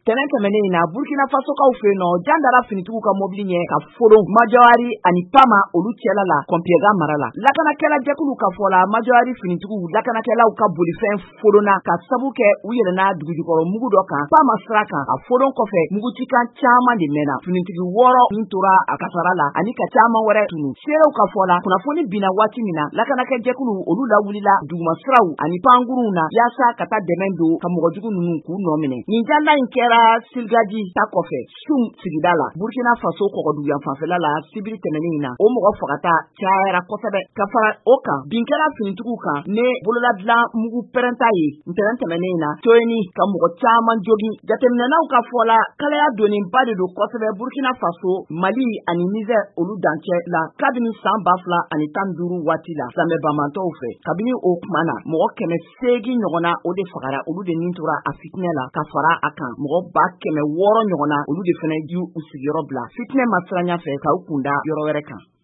tɛnɛn tɛmɛnen in na Burkina Fasokaw fɛ yen nɔ jandara finitigiw ka mobili ɲɛ ka Fodon, Majawari ani Pama olu cɛla la Kɔnpiɛga mara la. Lakanakɛla jɛkulu ka fɔ la Majawari finitigiw lakanakɛlaw ka bolifɛn Fodonna ka sabu kɛ u yɛlɛnna dugujukɔrɔ mugu dɔ kan Pama sira kan. A Fodon kɔfɛ mugutikan caman de mɛnna. Finitigi 6 min tora a kasara la ani ka caman wɛrɛ tunu. Seerew ka fɔ la kunnafoni binna waati min na lakanakɛ jɛkulu olu lawulila dugumasiraw ani panguruw na yaasa ka taa dɛmɛ don ka mɔgɔjugu ninnu k'u nɔ minɛ. Nin janda in kɛra Silgaji ta kɔfɛ Sum sigida la Burkina Faso kɔgɔduguyan fanfɛla la sibiri tɛmɛnen in na o mɔgɔ fagata cayara kosɛbɛ. Ka fara o kan bin kɛra finitigiw kan ne bololadilan mugu pɛrɛnta ye ntɛnɛn tɛmɛnen in na Toyeni ka mɔgɔ caman jogin. Jateminɛnaw ka fɔ la kalaya donnenba de don kosɛbɛ Burkina Faso, Mali ani Niger olu dancɛ la kabini san 2015 waati la lamɛnbaamantɔw fɛ. Kabini o kuma na mɔgɔ 800 ɲɔgɔnna o de fagara olu de nin tora a fitinɛ la ka fara a kan mɔgɔ 600 ɲɔgɔnna olu de fana y'u sigiyɔrɔ bila. Fitinɛ ma siranya fɛ k'u kunda yɔrɔ wɛrɛ kan.